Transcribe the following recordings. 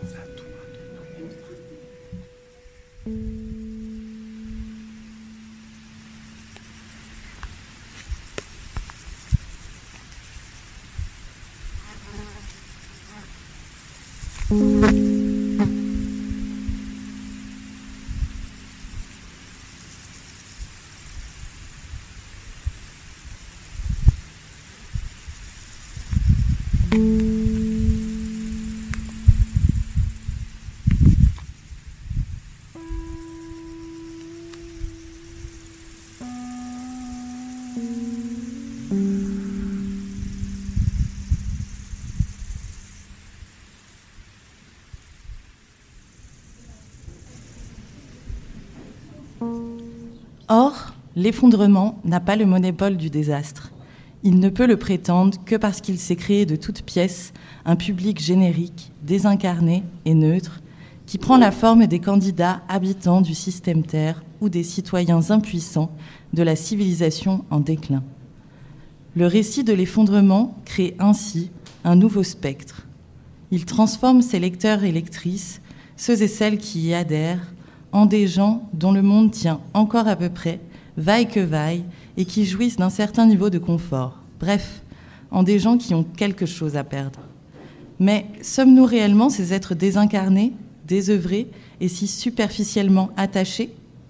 Or, l'effondrement n'a pas le monopole du désastre. Il ne peut le prétendre que parce qu'il s'est créé de toutes pièces un public générique, désincarné et neutre, qui prend la forme des candidats habitants du système Terre ou des citoyens impuissants de la civilisation en déclin. Le récit de l'effondrement crée ainsi un nouveau spectre. Il transforme ses lecteurs et lectrices, ceux et celles qui y adhèrent, en des gens dont le monde tient encore à peu près, vaille que vaille, et qui jouissent d'un certain niveau de confort. Bref, en des gens qui ont quelque chose à perdre. Mais sommes-nous réellement ces êtres désincarnés, désœuvrés et si superficiellement attachés ?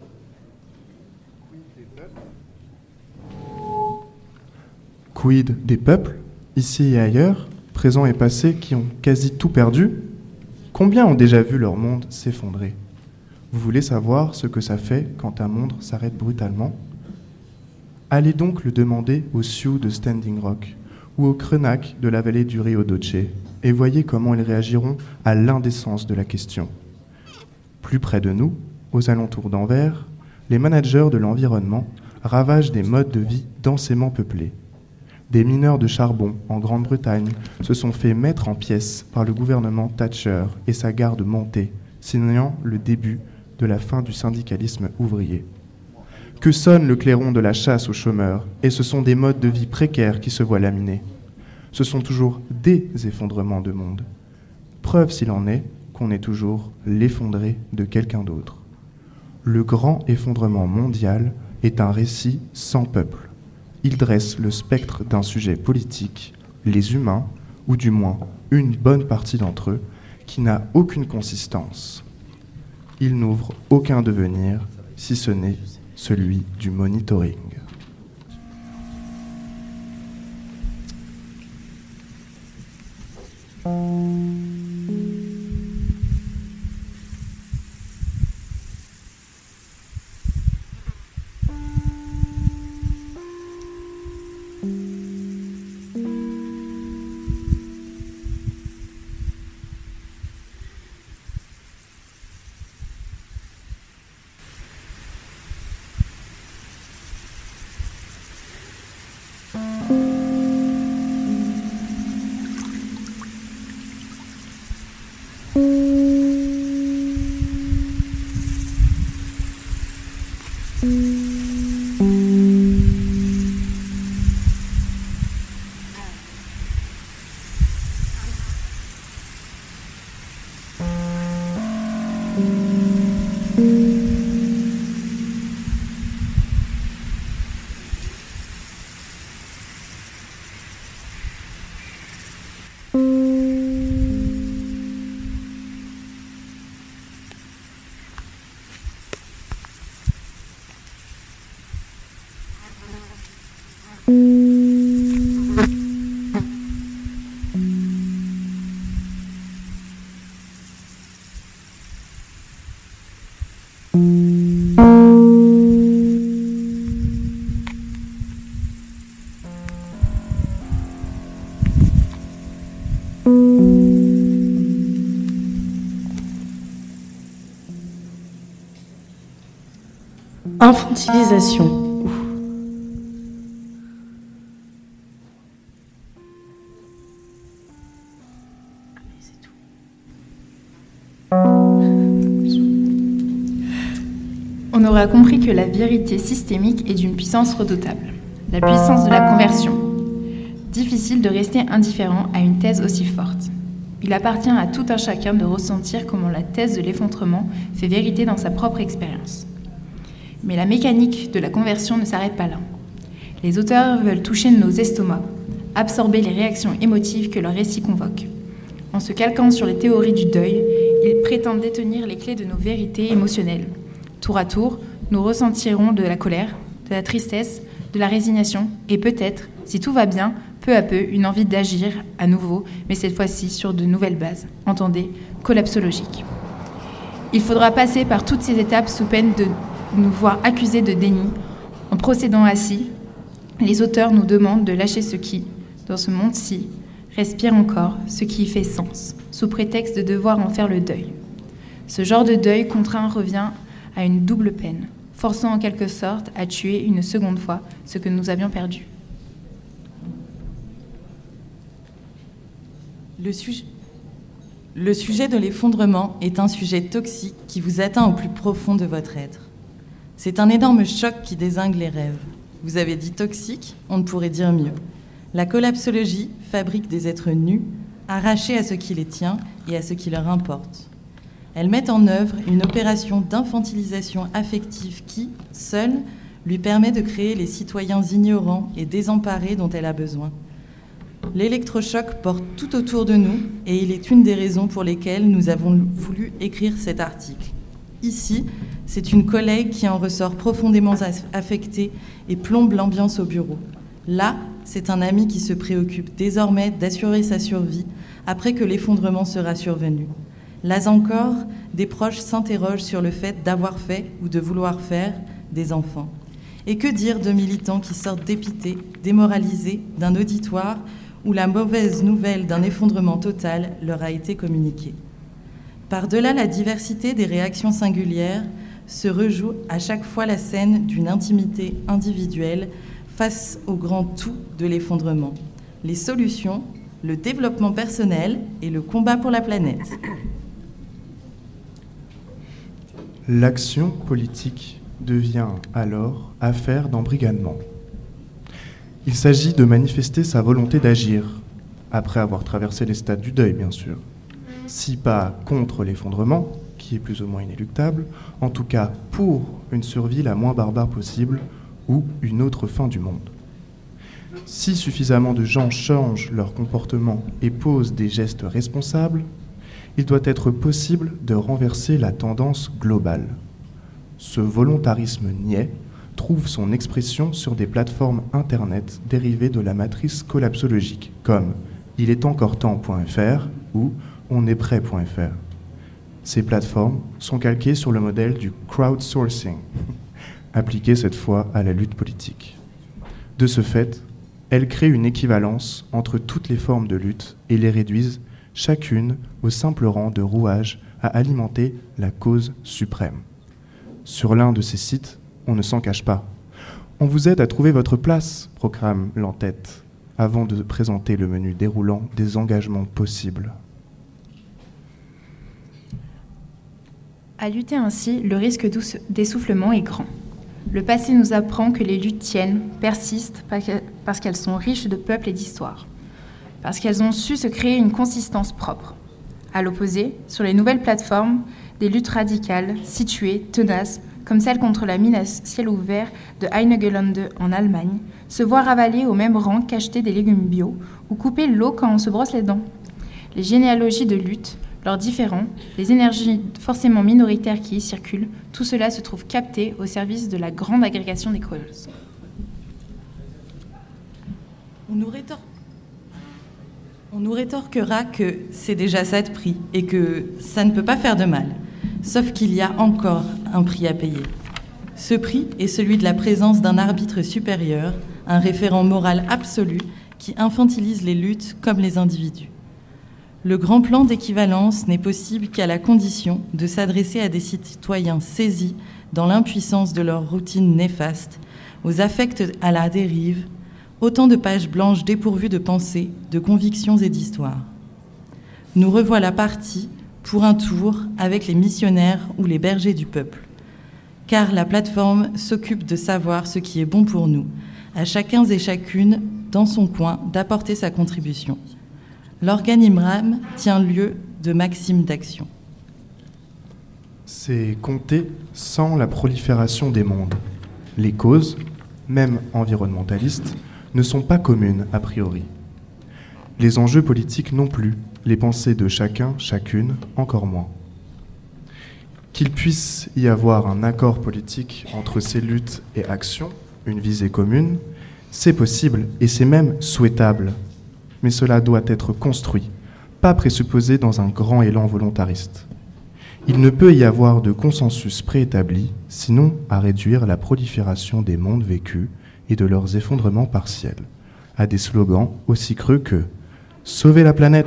Quid des peuples, ici et ailleurs, présents et passés, qui ont quasi tout perdu ? Combien ont déjà vu leur monde s'effondrer ? Vous voulez savoir ce que ça fait quand un monde s'arrête brutalement ? Allez donc le demander aux Sioux de Standing Rock ou aux Krenak de la vallée du Rio Doce et voyez comment ils réagiront à l'indécence de la question. Plus près de nous, aux alentours d'Anvers, les managers de l'environnement ravagent des modes de vie densément peuplés. Des mineurs de charbon en Grande-Bretagne se sont fait mettre en pièces par le gouvernement Thatcher et sa garde montée, signant le début de la fin du syndicalisme ouvrier. Que sonne le clairon de la chasse aux chômeurs, et ce sont des modes de vie précaires qui se voient laminés. Ce sont toujours des effondrements de monde. Preuve s'il en est qu'on est toujours l'effondré de quelqu'un d'autre. Le grand effondrement mondial est un récit sans peuple. Il dresse le spectre d'un sujet politique, les humains, ou du moins une bonne partie d'entre eux, qui n'a aucune consistance. Il n'ouvre aucun devenir, si ce n'est celui du monitoring. Infantilisation. On aura compris que la vérité systémique est d'une puissance redoutable, la puissance de la conversion. Difficile de rester indifférent à une thèse aussi forte. Il appartient à tout un chacun de ressentir comment la thèse de l'effondrement fait vérité dans sa propre expérience. Mais la mécanique de la conversion ne s'arrête pas là. Les auteurs veulent toucher nos estomacs, absorber les réactions émotives que leur récit convoque. En se calquant sur les théories du deuil, ils prétendent détenir les clés de nos vérités émotionnelles. Tour à tour, nous ressentirons de la colère, de la tristesse, de la résignation et peut-être, si tout va bien, peu à peu, une envie d'agir à nouveau, mais cette fois-ci sur de nouvelles bases. Entendez, collapsologique. Il faudra passer par toutes ces étapes sous peine de nous voir accusés de déni. En procédant ainsi, les auteurs nous demandent de lâcher ce qui, dans ce monde-ci, respire encore, ce qui y fait sens, sous prétexte de devoir en faire le deuil. Ce genre de deuil contraint revient à une double peine, forçant en quelque sorte à tuer une seconde fois ce que nous avions perdu. Le sujet de l'effondrement est un sujet toxique qui vous atteint au plus profond de votre être. C'est un énorme choc qui dézingue les rêves. Vous avez dit toxique, on ne pourrait dire mieux. La collapsologie fabrique des êtres nus, arrachés à ce qui les tient et à ce qui leur importe. Elle met en œuvre une opération d'infantilisation affective qui, seule, lui permet de créer les citoyens ignorants et désemparés dont elle a besoin. L'électrochoc porte tout autour de nous et il est une des raisons pour lesquelles nous avons voulu écrire cet article. Ici, c'est une collègue qui en ressort profondément affectée et plombe l'ambiance au bureau. Là, c'est un ami qui se préoccupe désormais d'assurer sa survie après que l'effondrement sera survenu. Là encore, des proches s'interrogent sur le fait d'avoir fait ou de vouloir faire des enfants. Et que dire de militants qui sortent dépités, démoralisés d'un auditoire où la mauvaise nouvelle d'un effondrement total leur a été communiquée. Par-delà la diversité des réactions singulières, se rejoue à chaque fois la scène d'une intimité individuelle face au grand tout de l'effondrement. Les solutions, le développement personnel et le combat pour la planète. L'action politique devient alors affaire d'embrigadement. Il s'agit de manifester sa volonté d'agir, après avoir traversé les stades du deuil, bien sûr. Si pas contre l'effondrement, qui est plus ou moins inéluctable, en tout cas pour une survie la moins barbare possible ou une autre fin du monde. Si suffisamment de gens changent leur comportement et posent des gestes responsables, il doit être possible de renverser la tendance globale. Ce volontarisme niais trouve son expression sur des plateformes internet dérivées de la matrice collapsologique, comme ilestencoretemps.fr ou onestprêt.fr. Ces plateformes sont calquées sur le modèle du crowdsourcing, appliqué cette fois à la lutte politique. De ce fait, elles créent une équivalence entre toutes les formes de lutte et les réduisent chacune au simple rang de rouage à alimenter la cause suprême. Sur l'un de ces sites, on ne s'en cache pas. On vous aide à trouver votre place, proclame l'entête, avant de présenter le menu déroulant des engagements possibles. À lutter ainsi, le risque d'essoufflement est grand. Le passé nous apprend que les luttes tiennent, persistent, parce qu'elles sont riches de peuples et d'histoire, parce qu'elles ont su se créer une consistance propre. À l'opposé, sur les nouvelles plateformes, des luttes radicales, situées, tenaces, comme celle contre la mine à ciel ouvert de Heinigelande en Allemagne, se voient ravaler au même rang qu'acheter des légumes bio ou couper l'eau quand on se brosse les dents. Les généalogies de lutte, leurs différends, les énergies forcément minoritaires qui y circulent, tout cela se trouve capté au service de la grande agrégation des causes. On nous rétorquera que c'est déjà ça de prix et que ça ne peut pas faire de mal. Sauf qu'il y a encore un prix à payer. Ce prix est celui de la présence d'un arbitre supérieur, un référent moral absolu qui infantilise les luttes comme les individus. Le grand plan d'équivalence n'est possible qu'à la condition de s'adresser à des citoyens saisis dans l'impuissance de leur routine néfaste, aux affects à la dérive, autant de pages blanches dépourvues de pensée, de convictions et d'histoire. Nous revoilà partis pour un tour avec les missionnaires ou les bergers du peuple. Car la plateforme s'occupe de savoir ce qui est bon pour nous, à chacun et chacune, dans son coin, d'apporter sa contribution. L'organigramme tient lieu de maxime d'action. C'est compter sans la prolifération des mondes. Les causes, même environnementalistes, ne sont pas communes a priori. Les enjeux politiques non plus, les pensées de chacun, chacune, encore moins. Qu'il puisse y avoir un accord politique entre ces luttes et actions, une visée commune, c'est possible et c'est même souhaitable. Mais cela doit être construit, pas présupposé dans un grand élan volontariste. Il ne peut y avoir de consensus préétabli, sinon à réduire la prolifération des mondes vécus et de leurs effondrements partiels, à des slogans aussi creux que « Sauver la planète !»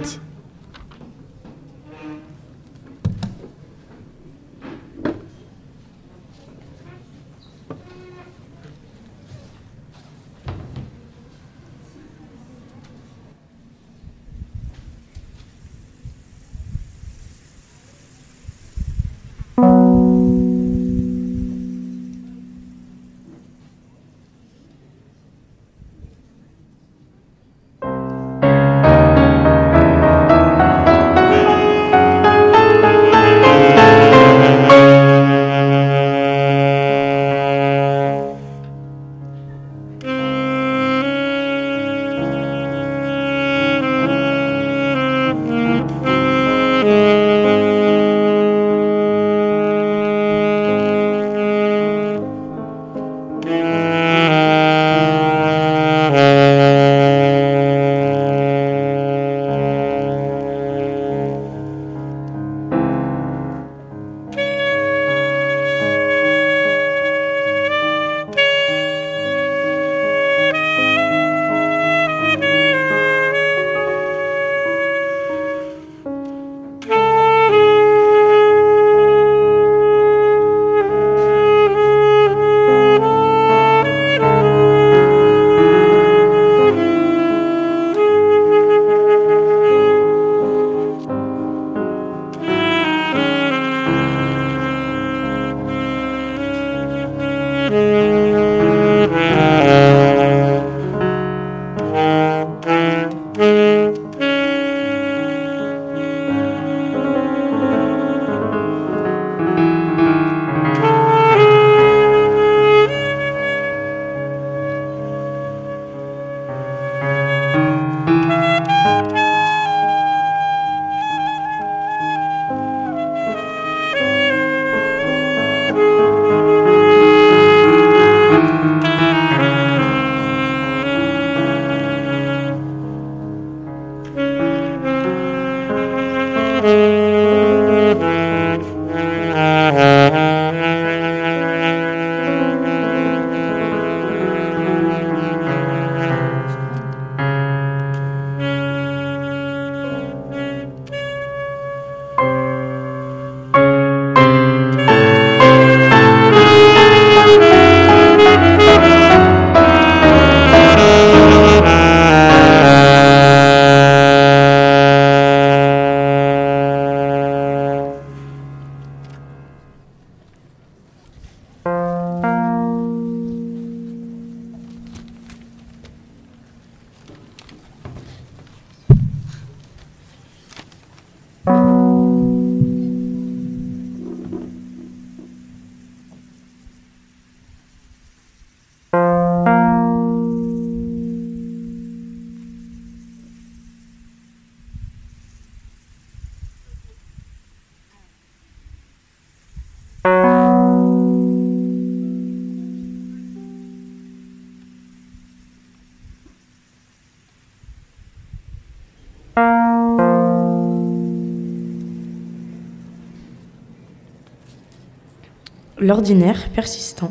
L'ordinaire persistant.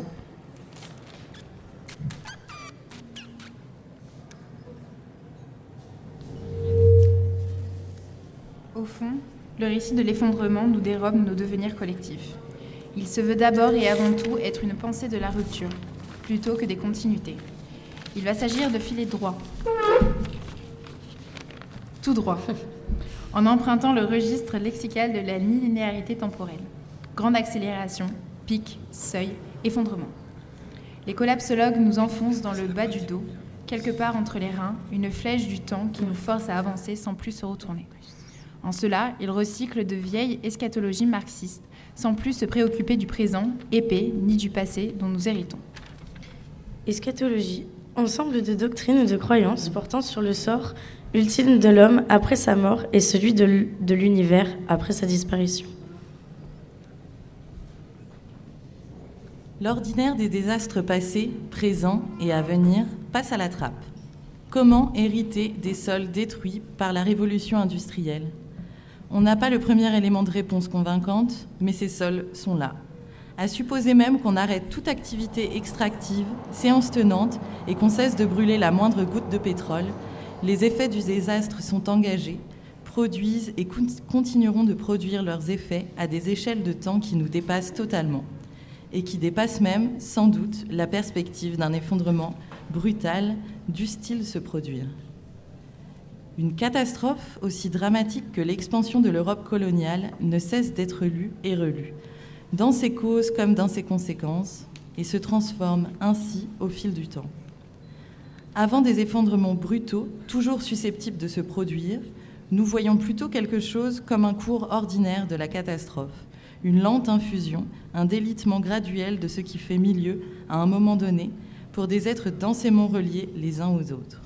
Au fond, le récit de l'effondrement nous dérobe nos devenirs collectifs. Il se veut d'abord et avant tout être une pensée de la rupture, plutôt que des continuités. Il va s'agir de filer droit, tout droit, en empruntant le registre lexical de la linéarité temporelle. Grande accélération, pic, seuil, effondrement. Les collapsologues nous enfoncent dans le bas du dos, quelque part entre les reins, une flèche du temps qui nous force à avancer sans plus se retourner. En cela, il recycle de vieilles eschatologies marxistes, sans plus se préoccuper du présent, épais, ni du passé dont nous héritons. Eschatologie, ensemble de doctrines ou de croyances portant sur le sort ultime de l'homme après sa mort et celui de l'univers après sa disparition. L'ordinaire des désastres passés, présents et à venir passe à la trappe. Comment hériter des sols détruits par la révolution industrielle ? On n'a pas le premier élément de réponse convaincante, mais ces sols sont là. À supposer même qu'on arrête toute activité extractive, séance tenante, et qu'on cesse de brûler la moindre goutte de pétrole, les effets du désastre sont engagés, produisent et continueront de produire leurs effets à des échelles de temps qui nous dépassent totalement, et qui dépassent même, sans doute, la perspective d'un effondrement brutal dût-il se produire. Une catastrophe aussi dramatique que l'expansion de l'Europe coloniale ne cesse d'être lue et relue, dans ses causes comme dans ses conséquences, et se transforme ainsi au fil du temps. Avant des effondrements brutaux, toujours susceptibles de se produire, nous voyons plutôt quelque chose comme un cours ordinaire de la catastrophe, une lente infusion, un délitement graduel de ce qui fait milieu, à un moment donné, pour des êtres densément reliés les uns aux autres.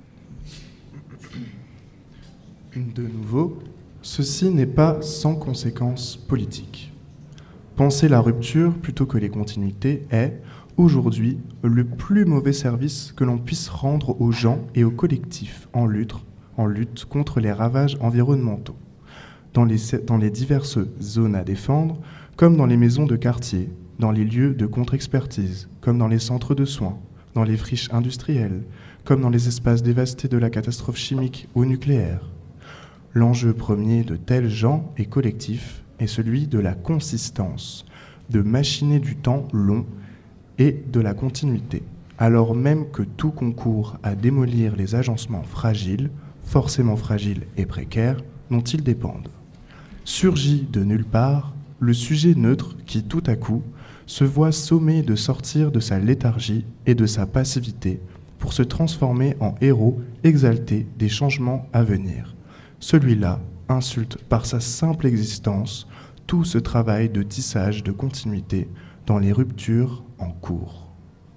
De nouveau, ceci n'est pas sans conséquences politiques. Penser la rupture plutôt que les continuités est, aujourd'hui, le plus mauvais service que l'on puisse rendre aux gens et aux collectifs en lutte contre les ravages environnementaux, dans les diverses zones à défendre, comme dans les maisons de quartier, dans les lieux de contre-expertise, comme dans les centres de soins, dans les friches industrielles, comme dans les espaces dévastés de la catastrophe chimique ou nucléaire. L'enjeu premier de tels gens et collectifs est celui de la consistance, de machiner du temps long et de la continuité, alors même que tout concourt à démolir les agencements fragiles, forcément fragiles et précaires, dont ils dépendent. Surgit de nulle part le sujet neutre qui, tout à coup, se voit sommé de sortir de sa léthargie et de sa passivité pour se transformer en héros exalté des changements à venir. Celui-là insulte par sa simple existence tout ce travail de tissage de continuité dans les ruptures en cours.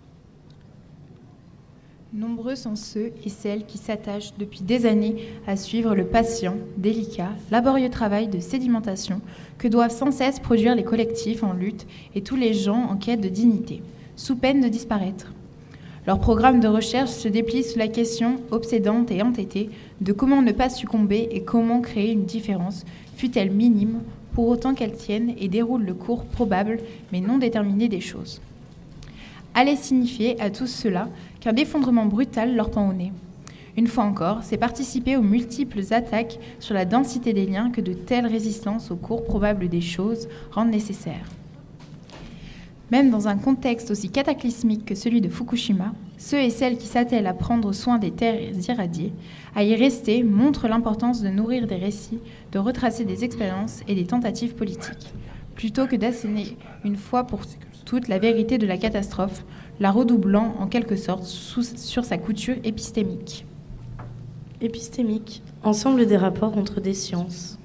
Nombreux sont ceux et celles qui s'attachent depuis des années à suivre le patient, délicat, laborieux travail de sédimentation que doivent sans cesse produire les collectifs en lutte et tous les gens en quête de dignité, sous peine de disparaître. Leur programme de recherche se déplie sous la question obsédante et entêtée de comment ne pas succomber et comment créer une différence, fût-elle minime, pour autant qu'elle tienne et déroule le cours probable mais non déterminé des choses. Allait signifier à tous ceux-là qu'un effondrement brutal leur pend au nez. Une fois encore, c'est participer aux multiples attaques sur la densité des liens que de telles résistances au cours probable des choses rendent nécessaires. Même dans un contexte aussi cataclysmique que celui de Fukushima, ceux et celles qui s'attellent à prendre soin des terres irradiées, à y rester, montrent l'importance de nourrir des récits, de retracer des expériences et des tentatives politiques, plutôt que d'asséner une fois pour toutes la vérité de la catastrophe, la redoublant en quelque sorte sur sa couture épistémique. Épistémique, ensemble des rapports entre des sciences.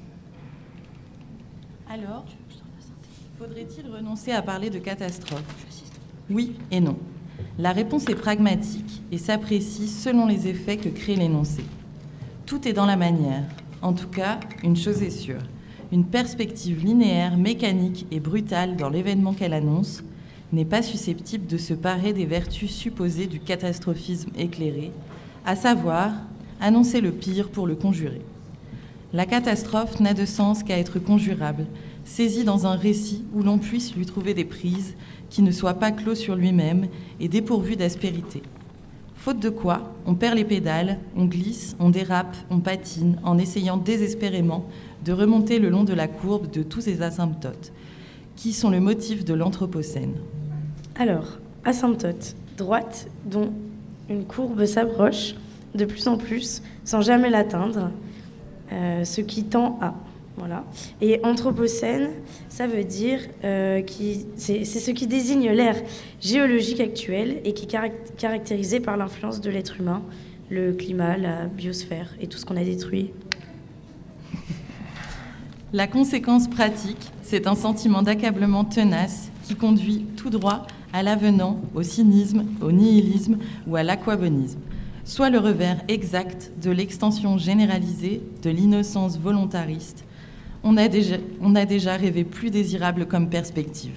Alors, faudrait-il renoncer à parler de catastrophe ? Oui et non. La réponse est pragmatique et s'apprécie selon les effets que crée l'énoncé. Tout est dans la manière. En tout cas, une chose est sûre. Une perspective linéaire, mécanique et brutale dans l'événement qu'elle annonce n'est pas susceptible de se parer des vertus supposées du catastrophisme éclairé, à savoir annoncer le pire pour le conjurer. La catastrophe n'a de sens qu'à être conjurable, saisie dans un récit où l'on puisse lui trouver des prises qui ne soient pas clos sur lui-même et dépourvues d'aspérité. Faute de quoi, on perd les pédales, on glisse, on dérape, on patine, en essayant désespérément de remonter le long de la courbe de tous ces asymptotes, qui sont le motif de l'anthropocène. Alors, asymptote, droite, dont une courbe s'approche de plus en plus, sans jamais l'atteindre, ce qui tend à Voilà. Et anthropocène, ça veut dire c'est ce qui désigne l'ère géologique actuelle et qui est caractérisée par l'influence de l'être humain, le climat, la biosphère et tout ce qu'on a détruit. La conséquence pratique, c'est un sentiment d'accablement tenace qui conduit tout droit à l'avenant, au cynisme, au nihilisme ou à l'aquabonisme, soit le revers exact de l'extension généralisée de l'innocence volontariste. On a déjà rêvé plus désirable comme perspective.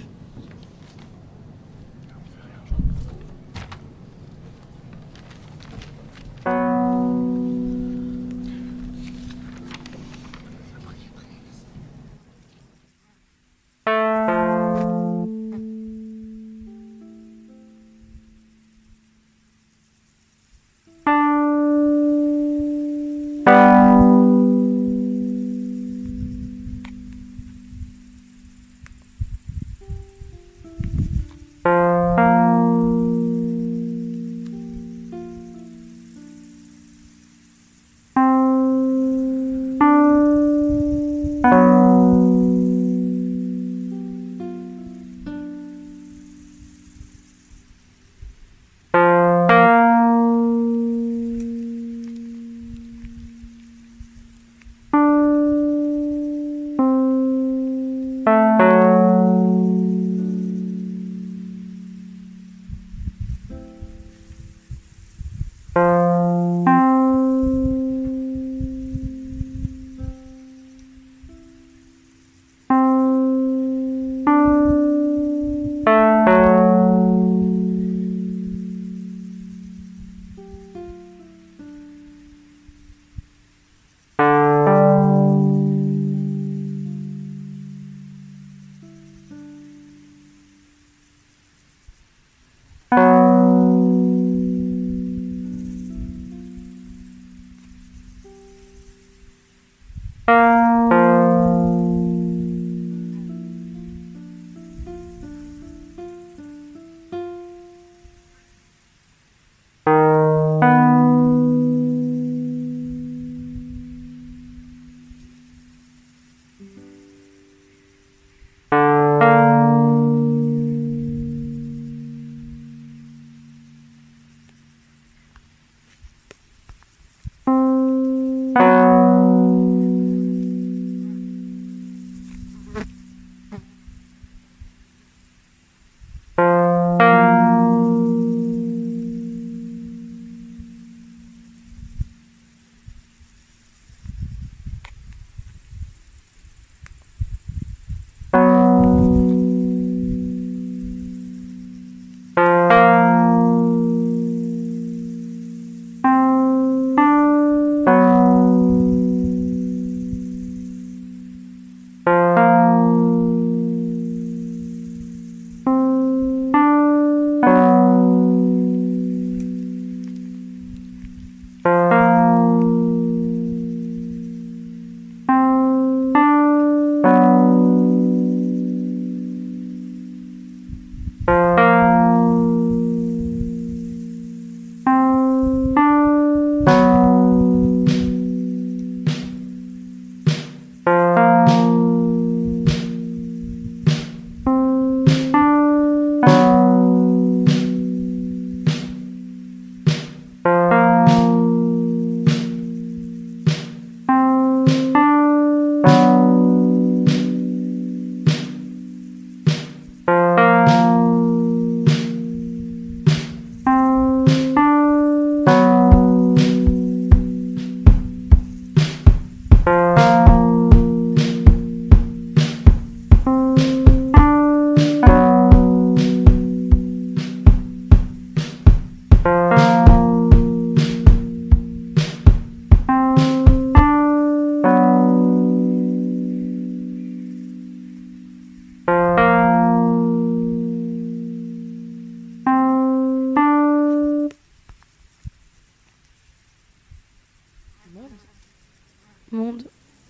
Monde.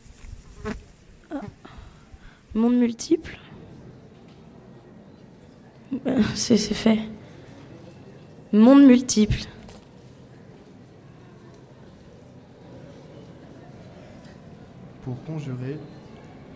Monde multiple. C'est fait. Monde multiple. Pour conjurer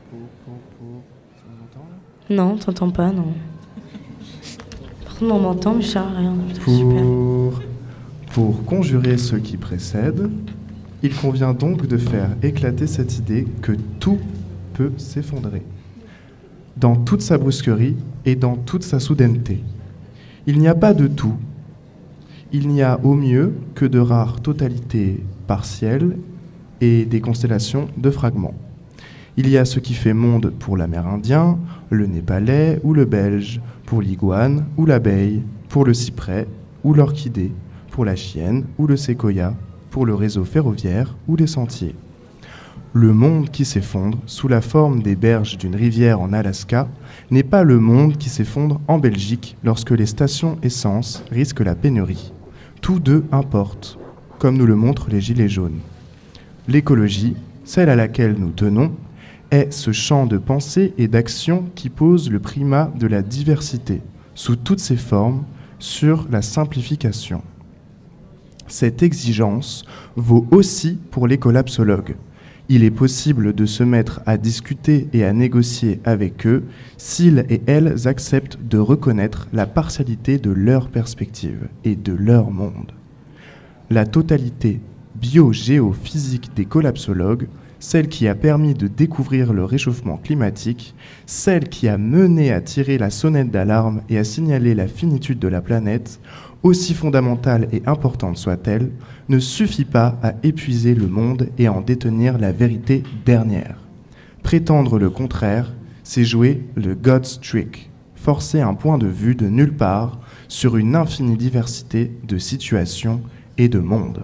On m'entend là ? Non, t'entends pas, non. Par contre, on m'entend, mais je sers à rien. Putain, super. Pour conjurer ce qui précède, il convient donc de faire éclater cette idée que tout peut s'effondrer, dans toute sa brusquerie et dans toute sa soudaineté. Il n'y a pas de tout. Il n'y a au mieux que de rares totalités partielles et des constellations de fragments. Il y a ce qui fait monde pour l'Amérindien, le Népalais ou le Belge, pour l'iguane ou l'abeille, pour le cyprès ou l'orchidée, pour la chienne ou le séquoia, pour le réseau ferroviaire ou les sentiers. Le monde qui s'effondre sous la forme des berges d'une rivière en Alaska n'est pas le monde qui s'effondre en Belgique lorsque les stations essence risquent la pénurie. Tous deux importent, comme nous le montrent les Gilets jaunes. L'écologie, celle à laquelle nous tenons, est ce champ de pensée et d'action qui pose le primat de la diversité, sous toutes ses formes, sur la simplification. Cette exigence vaut aussi pour les collapsologues. Il est possible de se mettre à discuter et à négocier avec eux s'ils et elles acceptent de reconnaître la partialité de leur perspective et de leur monde. La totalité bio-géophysique des collapsologues, celle qui a permis de découvrir le réchauffement climatique, celle qui a mené à tirer la sonnette d'alarme et à signaler la finitude de la planète, aussi fondamentale et importante soit-elle, ne suffit pas à épuiser le monde et à en détenir la vérité dernière. Prétendre le contraire, c'est jouer le God's trick, forcer un point de vue de nulle part sur une infinie diversité de situations et de mondes.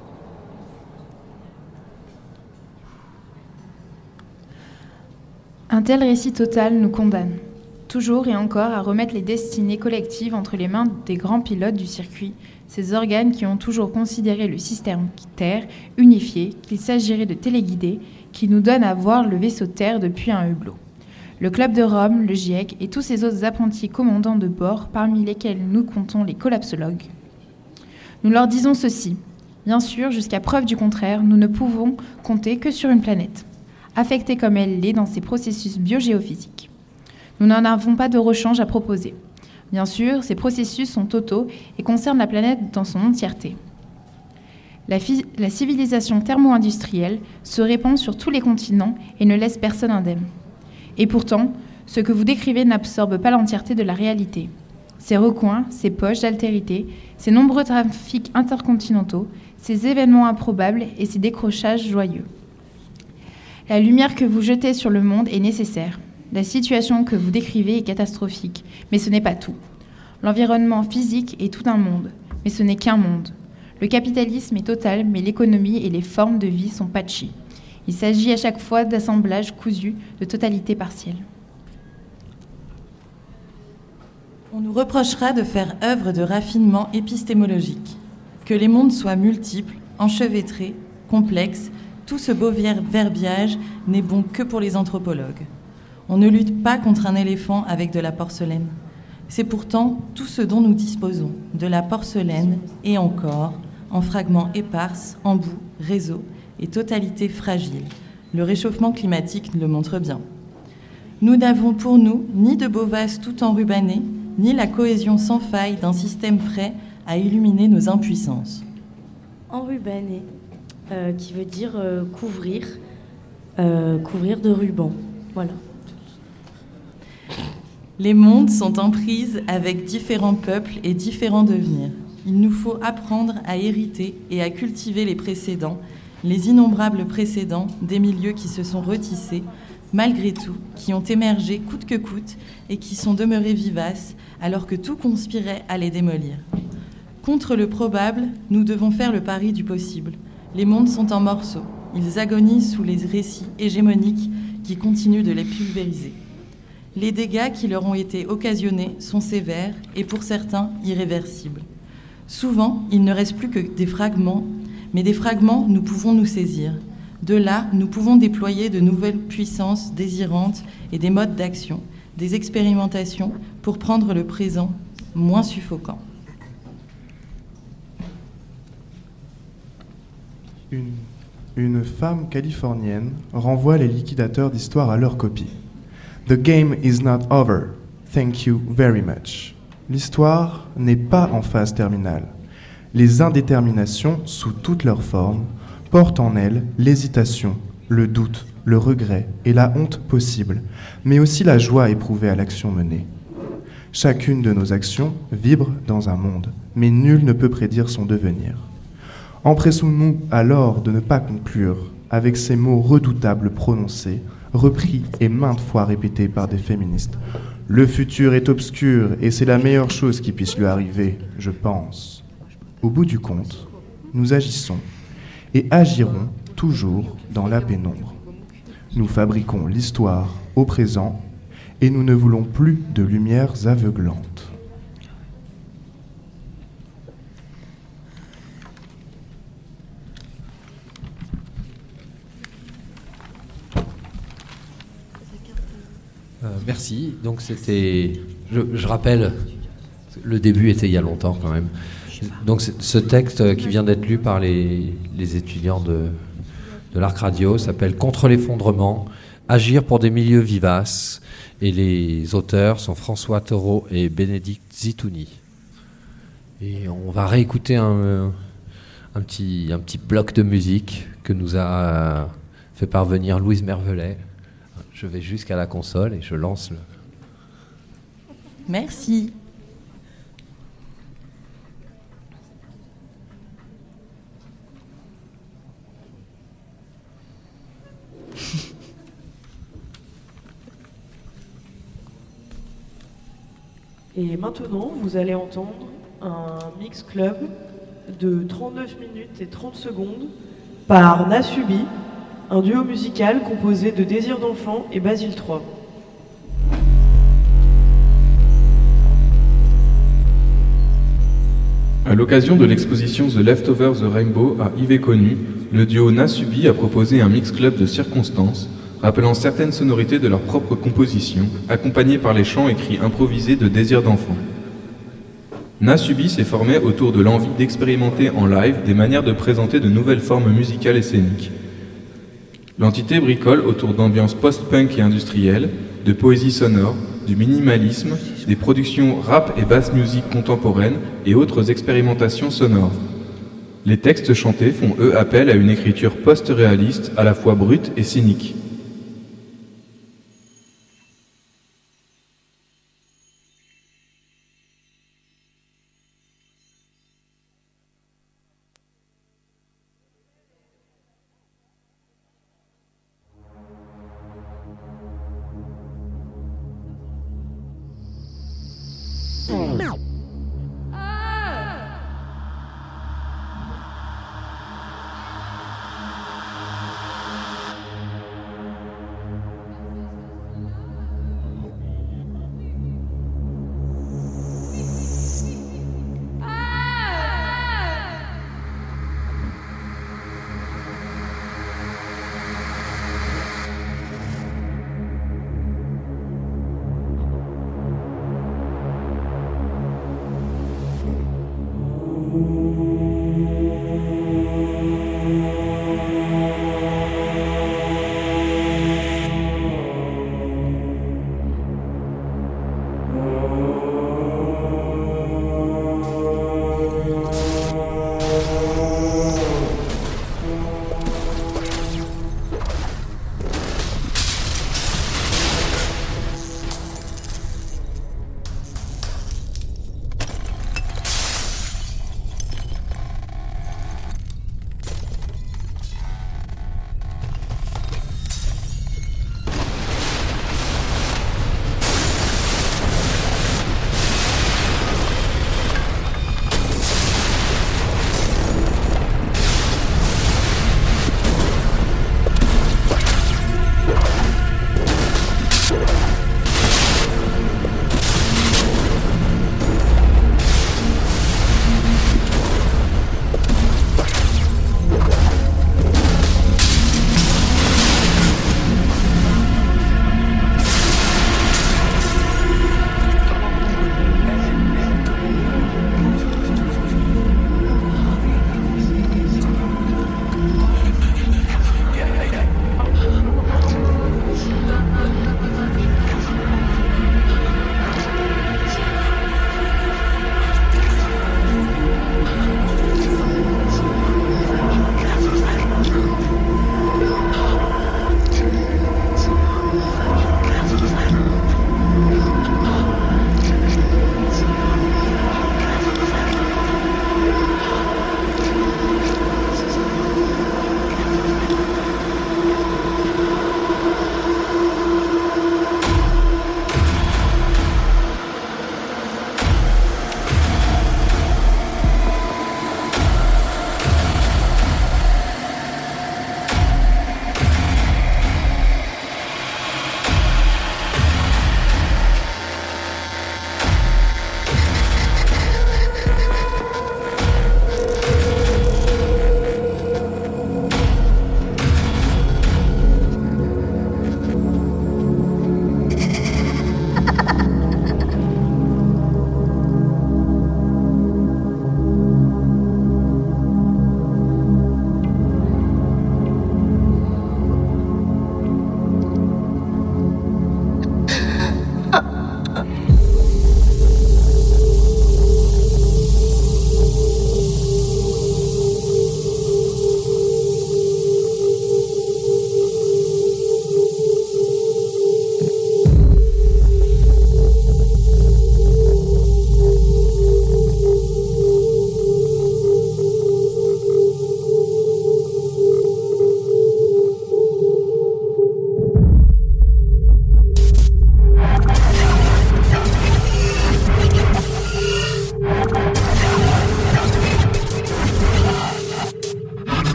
Un tel récit total nous condamne, toujours et encore, à remettre les destinées collectives entre les mains des grands pilotes du circuit, ces organes qui ont toujours considéré le système Terre unifié, qu'il s'agirait de téléguider, qui nous donnent à voir le vaisseau Terre depuis un hublot. Le Club de Rome, le GIEC et tous ces autres apprentis commandants de bord, parmi lesquels nous comptons les collapsologues. Nous leur disons ceci. Bien sûr, jusqu'à preuve du contraire, nous ne pouvons compter que sur une planète, affectée comme elle l'est dans ses processus biogéophysiques. Nous n'en avons pas de rechange à proposer. Bien sûr, ces processus sont totaux et concernent la planète dans son entièreté. La civilisation thermo-industrielle se répand sur tous les continents et ne laisse personne indemne. Et pourtant, ce que vous décrivez n'absorbe pas l'entièreté de la réalité. Ces recoins, ces poches d'altérité, ces nombreux trafics intercontinentaux, ces événements improbables et ces décrochages joyeux. La lumière que vous jetez sur le monde est nécessaire. La situation que vous décrivez est catastrophique, mais ce n'est pas tout. L'environnement physique est tout un monde, mais ce n'est qu'un monde. Le capitalisme est total, mais l'économie et les formes de vie sont patchy. Il s'agit à chaque fois d'assemblages cousus, de totalité partielle. On nous reprochera de faire œuvre de raffinement épistémologique, que les mondes soient multiples, enchevêtrés, complexes. Tout ce beau verbiage n'est bon que pour les anthropologues. On ne lutte pas contre un éléphant avec de la porcelaine. C'est pourtant tout ce dont nous disposons, de la porcelaine et encore, en fragments épars, embouts, réseaux et totalité fragile. Le réchauffement climatique le montre bien. Nous n'avons pour nous ni de beaux vases tout enrubanés, ni la cohésion sans faille d'un système prêt à illuminer nos impuissances. Enrubané, qui veut dire couvrir de ruban. Voilà. Les mondes sont en prise avec différents peuples et différents devenirs. Il nous faut apprendre à hériter et à cultiver les précédents, les innombrables précédents des milieux qui se sont retissés, malgré tout, qui ont émergé coûte que coûte et qui sont demeurés vivaces alors que tout conspirait à les démolir. Contre le probable, nous devons faire le pari du possible. Les mondes sont en morceaux. Ils agonisent sous les récits hégémoniques qui continuent de les pulvériser. Les dégâts qui leur ont été occasionnés sont sévères et pour certains irréversibles. Souvent, il ne reste plus que des fragments, mais des fragments, nous pouvons nous saisir. De là, nous pouvons déployer de nouvelles puissances désirantes et des modes d'action, des expérimentations pour prendre le présent moins suffocant. une femme californienne renvoie les liquidateurs d'histoire à leur copie. The game is not over. Thank you very much. L'histoire n'est pas en phase terminale. Les indéterminations, sous toutes leurs formes, portent en elles l'hésitation, le doute, le regret et la honte possible, mais aussi la joie éprouvée à l'action menée. Chacune de nos actions vibre dans un monde, mais nul ne peut prédire son devenir. Empressons-nous alors de ne pas conclure avec ces mots redoutables prononcés, repris et maintes fois répétés par des féministes. Le futur est obscur et c'est la meilleure chose qui puisse lui arriver, je pense. Au bout du compte, nous agissons et agirons toujours dans la pénombre. Nous fabriquons l'histoire au présent et nous ne voulons plus de lumières aveuglantes. Merci. Donc c'était, je rappelle, le début était il y a longtemps quand même. Donc ce texte qui vient d'être lu par les étudiants de l'Arc Radio s'appelle « Contre l'effondrement, agir pour des milieux vivaces ». Et les auteurs sont François Taureau et Bénédicte Zitouni. Et on va réécouter un petit bloc de musique que nous a fait parvenir Louise Mervelet. Je vais jusqu'à la console et je lance le... Merci. Et maintenant, vous allez entendre un mix club de 39 minutes et 30 secondes par Nasubi, un duo musical composé de Désir d'enfant et Basile 3. À l'occasion de l'exposition The Leftover The Rainbow à Yves Connu, le duo Nasubi a proposé un mix club de circonstances, rappelant certaines sonorités de leur propre composition, accompagnées par les chants écrits improvisés de Désir d'enfant. Nasubi s'est formé autour de l'envie d'expérimenter en live des manières de présenter de nouvelles formes musicales et scéniques. L'entité bricole autour d'ambiances post-punk et industrielles, de poésie sonore, du minimalisme, des productions rap et bass music contemporaines et autres expérimentations sonores. Les textes chantés font eux appel à une écriture post-réaliste à la fois brute et cynique.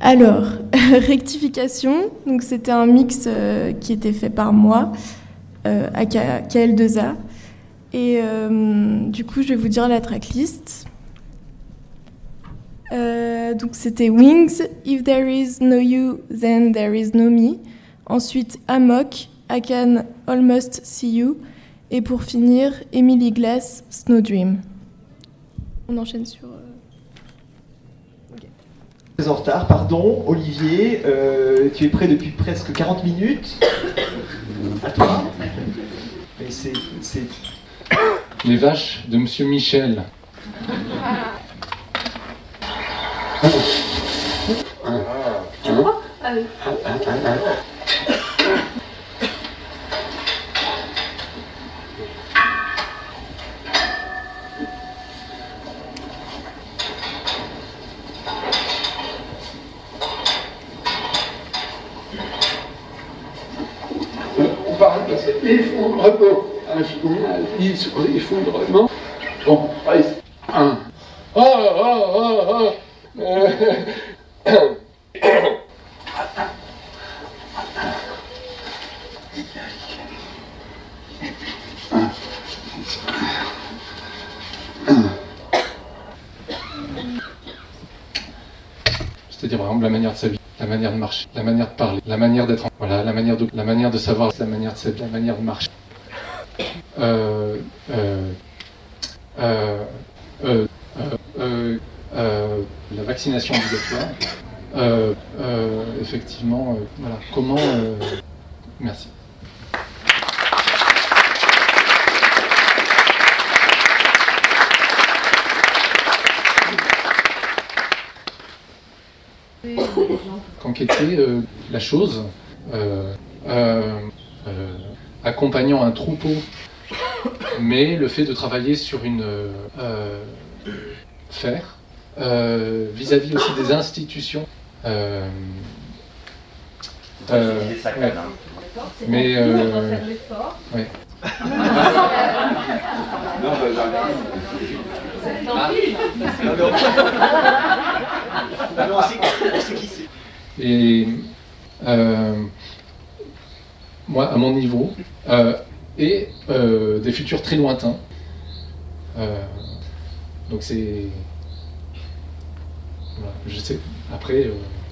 Alors, rectification, donc c'était un mix qui était fait par moi, à KL2A. Et du coup, je vais vous dire la tracklist. Donc c'était Wings, If There Is No You, Then There Is No Me. Ensuite Amok, I Can Almost See You. Et pour finir, Emily Glass, Snow Dream. On enchaîne sur... En retard, pardon. Olivier, tu es prêt depuis presque 40 minutes. À toi. Et c'est... Les vaches de Monsieur Michel. On parle de cet effondrement. Un journaliste sur l'effondrement. Bon, allez. Un. C'est-à-dire vraiment la manière de sa vie, la manière de marcher, la manière de parler, la manière d'être, voilà, la manière de savoir, la manière de s'être, la manière de marcher. La vaccination obligatoire. Effectivement, voilà. Comment merci. Qu'enquêter la chose, accompagnant un troupeau, mais le fait de travailler sur une faire vis-à-vis aussi des institutions. Mais ouais. Et moi, à mon niveau, et des futurs très lointains. Donc c'est... Voilà, je sais, après...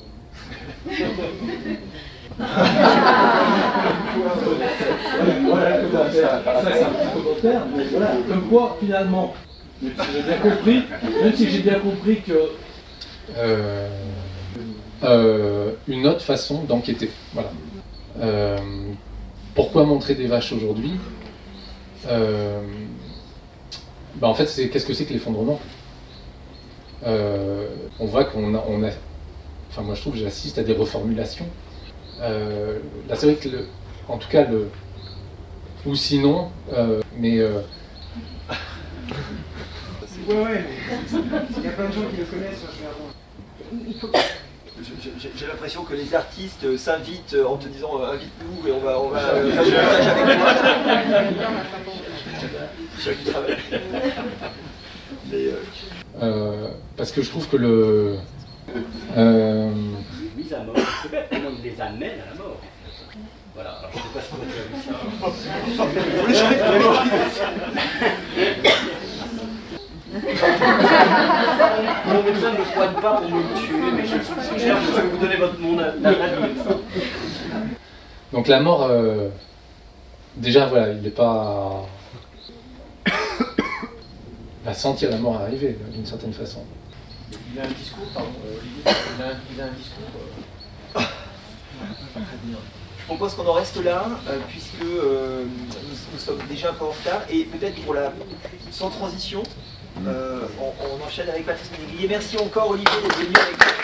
Voilà, ça c'est un petit commentaire, mais voilà, comme quoi finalement, même si j'ai bien compris que... une autre façon d'enquêter, voilà. Pourquoi montrer des vaches aujourd'hui ? En fait, qu'est-ce que c'est que l'effondrement ? On voit qu'on a... Enfin, moi je trouve que j'assiste à des reformulations. Là, c'est vrai que, en tout cas, ou sinon, mais... Ouais, il y a plein de gens qui le connaissent. J'ai l'impression que les artistes s'invitent en te disant invite-nous et on va faire le message avec toi. Parce que je trouve que mise à mort, c'est bête, comment il les amène à la mort. Voilà, alors je ne sais pas si vous avez ça. Mon médecin ne me soigne pas pour me tuer, mais je vais vous donner mon adresse. Donc la mort, déjà voilà, il n'est pas... Il va sentir la mort arriver d'une certaine façon. Il a un discours, pardon, il a un discours. Je propose qu'on en reste là, puisque nous sommes déjà un peu en retard, et peut-être sans transition, on enchaîne avec Patrice Ménégrier. Merci encore Olivier d'être venu avec nous.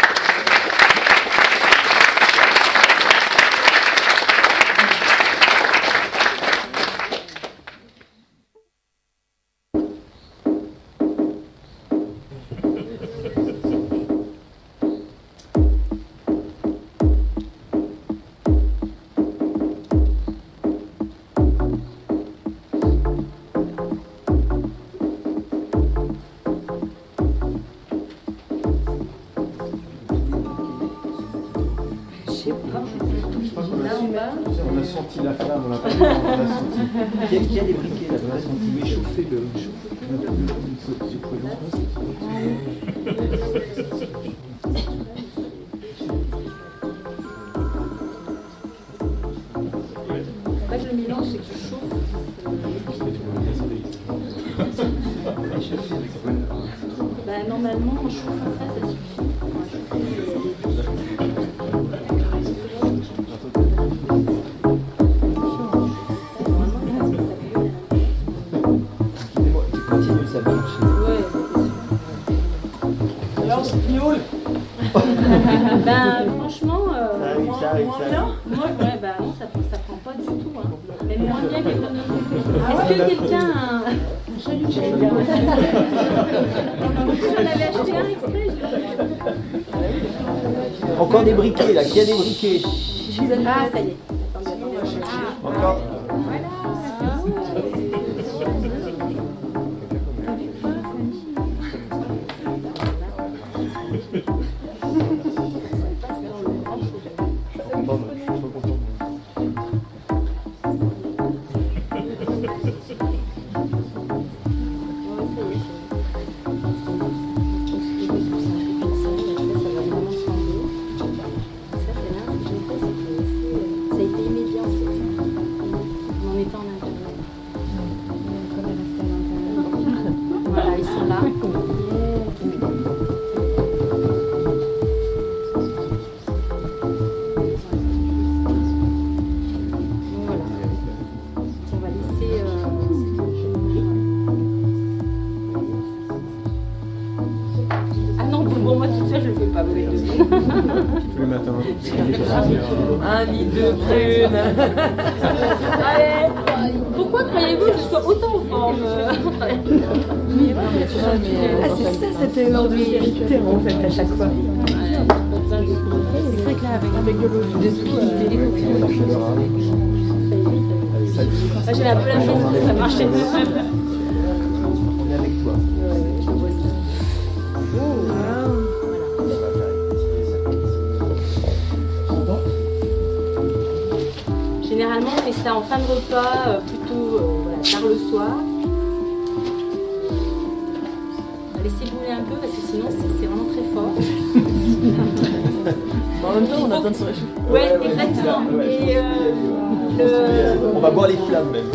ressenti la flamme, on l'a pas vu, on l'a senti. Qui a des briquets là, on a senti chauffer le. En fait, le mélange, c'est que je chauffe. Bah, normalement, en chauffant ça, ça suffit. Continue, ça marche. Alors, Spignoul Ben, franchement, ça arrive. moi, ouais, bah non, ça prend pas du tout. Hein. Mais moins bien qu'économique. Est-ce que quelqu'un a un chalut? J'en avais acheté un exprès. Encore des briquets là, qui a des briquets? Ah, ça y est. Encore. Un lit de prune. Allez, pourquoi croyez-vous que je sois autant en forme? Ah, c'est ça, c'était lors de l'hérité en fait, à chaque fois. C'est vrai que là, avec de l'eau, j'avais un peu la chance que ça marchait mieux. On est avec toi. Je vois ça. Généralement, on fait ça en fin de repas, plutôt tard le soir. On va laisser brûler un peu parce que sinon c'est vraiment très fort. En même temps, on a besoin de se réchauffer. Ouais, exactement. Et on va boire les flammes même.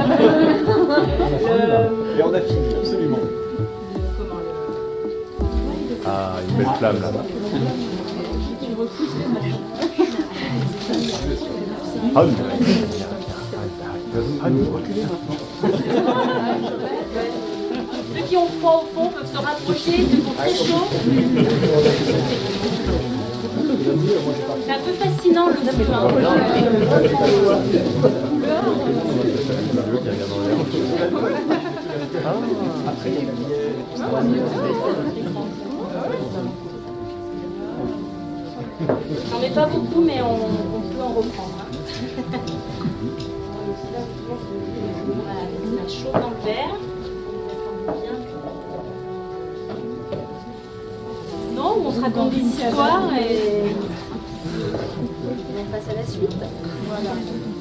Et on a fini, absolument. Ah, une belle flamme là-bas. Ah oui. Ceux qui ont froid au fond peuvent se rapprocher, ceux qui ont très chaud. C'est un peu fascinant le feu. Après, il y a J'en mets pas beaucoup, mais on peut en reprendre. Voilà, ça chauffe dans le verre. Non, on se raconte des histoires et on passe à la suite. Voilà.